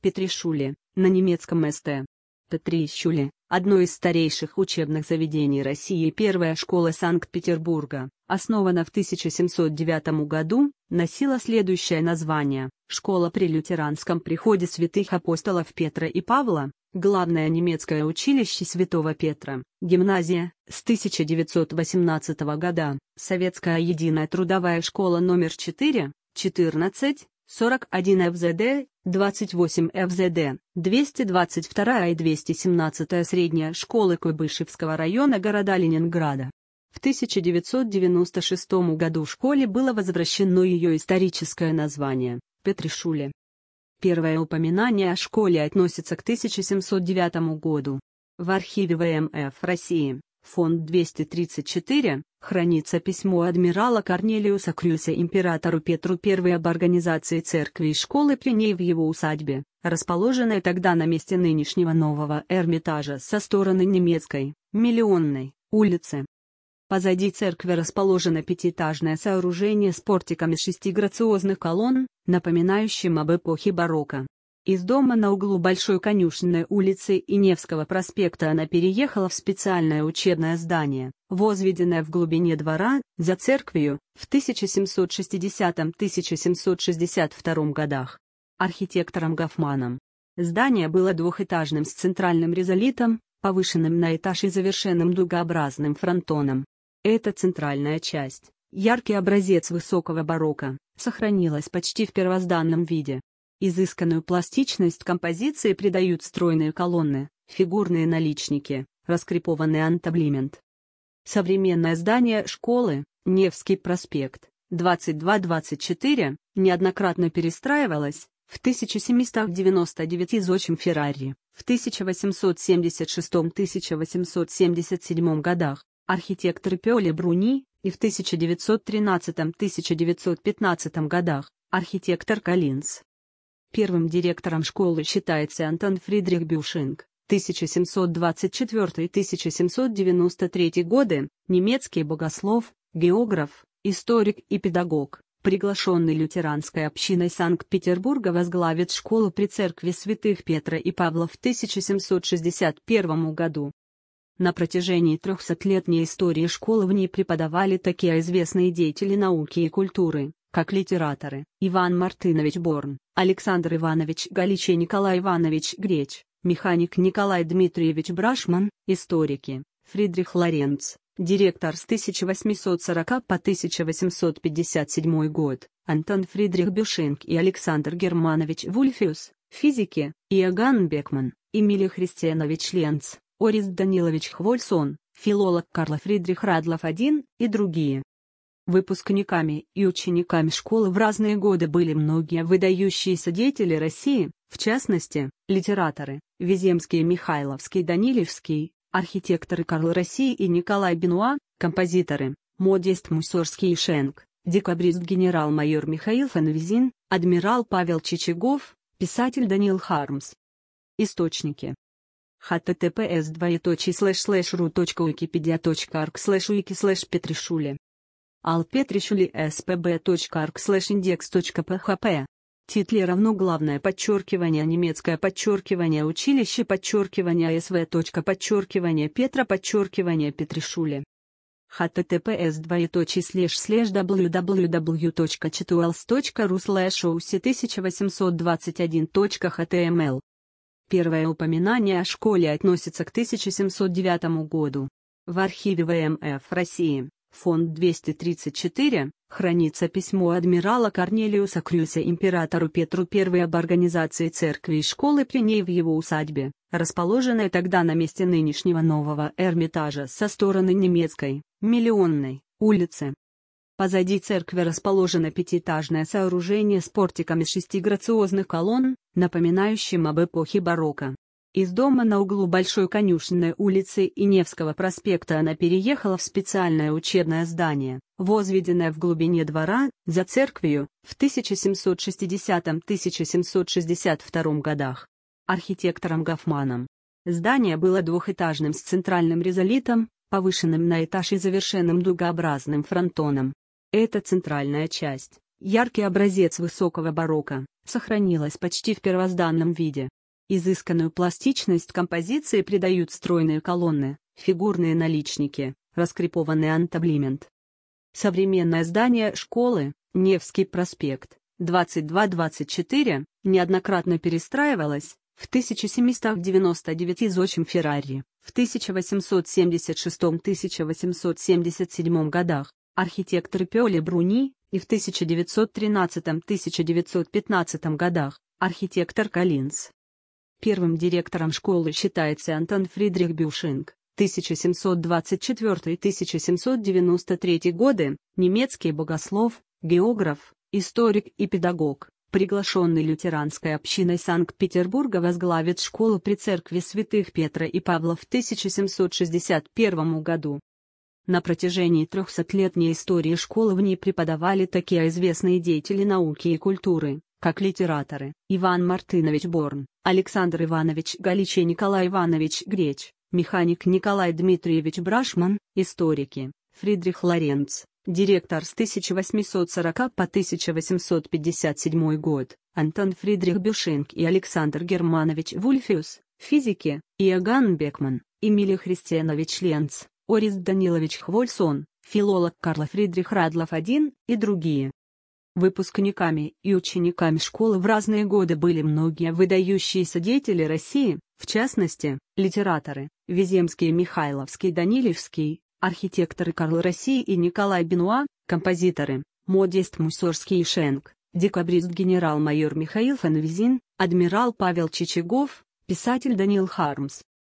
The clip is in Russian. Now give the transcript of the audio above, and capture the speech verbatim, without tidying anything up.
Петришуле, на немецком Ст. Петришуле, одно из старейших учебных заведений России и первая школа Санкт-Петербурга, основана в тысяча семьсот девятом году, носила следующее название: «Школа при лютеранском приходе святых апостолов Петра и Павла», главное немецкое училище Святого Петра, гимназия, с тысяча девятьсот восемнадцатого года, советская единая трудовая школа номер четыре, четырнадцать, сорок один эф зэ дэ, двадцать восемь эф зэ дэ, двести двадцать вторая и двести семнадцатая средняя школы Куйбышевского района города Ленинграда. В тысяча девятьсот девяносто шестом году школе было возвращено ее историческое название – Петришуле. Первое упоминание о школе относится к тысяча семьсот девятому году. В архиве вэ эм эф России, фонд двести тридцать четыре, хранится письмо адмирала Корнелиуса Крюса императору Петру I об организации церкви и школы при ней в его усадьбе, расположенной тогда на месте нынешнего Нового Эрмитажа со стороны немецкой, Миллионной, улицы. Позади церкви расположено пятиэтажное сооружение с портиком из шести грациозных колонн, напоминающим об эпохе барокко. Из дома на углу Большой Конюшенной улицы и Невского проспекта она переехала в специальное учебное здание, возведенное в глубине двора, за церковью, в тысяча семьсот шестидесятом — тысяча семьсот шестьдесят втором годах. Архитектором Гофманом. Здание было двухэтажным с центральным ризолитом, повышенным на этаж и завершенным дугообразным фронтоном. Эта центральная часть, яркий образец высокого барокко, сохранилась почти в первозданном виде. Изысканную пластичность композиции придают стройные колонны, фигурные наличники, раскрепованный антаблемент. Современное здание школы, Невский проспект, двадцать два двадцать четыре, неоднократно перестраивалось, в тысяча семьсот девяносто девятом зодчим Феррари, в тысяча восемьсот семьдесят шестом — тысяча восемьсот семьдесят седьмом годах, архитектор Пиоле Бруни, и в тысяча девятьсот тринадцатом — тысяча девятьсот пятнадцатом годах, архитектор Коллинз. Первым директором школы считается Антон Фридрих Бюшинг, тысяча семьсот двадцать четвёртый — тысяча семьсот девяносто третий годы, немецкий богослов, географ, историк и педагог, приглашенный лютеранской общиной Санкт-Петербурга, возглавит школу при церкви святых Петра и Павла в тысяча семьсот шестьдесят первом году. На протяжении трехсотлетней истории школы в ней преподавали такие известные деятели науки и культуры, как литераторы Иван Мартынович Борн, Александр Иванович Галич и Николай Иванович Греч, механик Николай Дмитриевич Брашман, историки Фридрих Лоренц, директор с тысяча восемьсот сорока по тысяча восемьсот пятьдесят седьмой год, Антон Фридрих Бюшинг и Александр Германович Вульфиус, физики, Иоганн Бекман, Эмилий Христианович Ленц, Орест Данилович Хвольсон, филолог Карл Фридрих Радлов-один и другие. Выпускниками и учениками школы в разные годы были многие выдающиеся деятели России, в частности, литераторы Вяземский, Михайловский, Данилевский, архитекторы Карл России и Николай Бенуа, композиторы Модест Мусоргский и Шенк, декабрист генерал-майор Михаил Фанвизин, адмирал Павел Чичагов, писатель Даниил Хармс. Источники. https двоеточие слэш слэш ру точка википедия точка орг слэш вики слэш петришуле ал петришуле спб точка орг слэш индекс точка пхп. Титли равно главное подчеркивание немецкое подчеркивание училище подчеркивание св точка подчеркивание Петра подчеркивание Петришуле. https двоеточие слэш слэш www точка читуэлс точка ру слэш оуси тысяча восемьсот двадцать один точка эйч ти эм эл. Первое упоминание о школе относится к тысяча семьсот девятому году. В архиве вэ эм эф России, фонд двести тридцать четыре, хранится письмо адмирала Корнелиуса Крюса императору Петру I об организации церкви и школы при ней в его усадьбе, расположенной тогда на месте нынешнего Нового Эрмитажа со стороны немецкой, Миллионной, улицы. Позади церкви расположено пятиэтажное сооружение с портиком из шести грациозных колонн, напоминающим об эпохе барокко. Из дома на углу Большой Конюшенной улицы и Невского проспекта она переехала в специальное учебное здание, возведенное в глубине двора, за церковью, в тысяча семьсот шестидесятом — тысяча семьсот шестьдесят втором годах. Архитектором Гофманом. Здание было двухэтажным с центральным ризолитом, повышенным на этаж и завершенным дугообразным фронтоном. Эта центральная часть, Яркий образец высокого барокко, сохранилась почти в первозданном виде. Изысканную пластичность композиции придают стройные колонны, фигурные наличники, раскрепованный антаблемент. Современное здание школы, Невский проспект, двадцать два двадцать четыре, неоднократно перестраивалось, в тысяча семьсот девяносто девятом зодчим Феррари, в тысяча восемьсот семьдесят шестом — тысяча восемьсот семьдесят седьмом годах, архитектор Пиоле Бруни, и в тысяча девятьсот тринадцатом — тысяча девятьсот пятнадцатом годах, архитектор Коллинз. Первым директором школы считается Антон Фридрих Бюшинг, тысяча семьсот двадцать четвёртый — тысяча семьсот девяносто третий годы, немецкий богослов, географ, историк и педагог, приглашенный лютеранской общиной Санкт-Петербурга, возглавит школу при церкви святых Петра и Павла в тысяча семьсот шестьдесят первом году. На протяжении трехсотлетней истории школы в ней преподавали такие известные деятели науки и культуры, как литераторы Иван Мартынович Борн, Александр Иванович Галич и Николай Иванович Греч, механик Николай Дмитриевич Брашман, историки Фридрих Лоренц, директор с тысяча восемьсот сорока по тысяча восемьсот пятьдесят седьмой год, Антон Фридрих Бюшинг и Александр Германович Вульфиус, физики, Иоганн Бекман, Эмилий Христианович Ленц, Орест Данилович Хвольсон, филолог Карл Фридрих Радлов-один и другие. Выпускниками и учениками школы в разные годы были многие выдающиеся деятели России, в частности, литераторы Вяземский, Михайловский, Данилевский, архитекторы Карл России и Николай Бенуа, композиторы Модест Мусоргский и Шенк, декабрист генерал-майор Михаил Фанвизин, адмирал Павел Чичагов, писатель Даниил Хармс,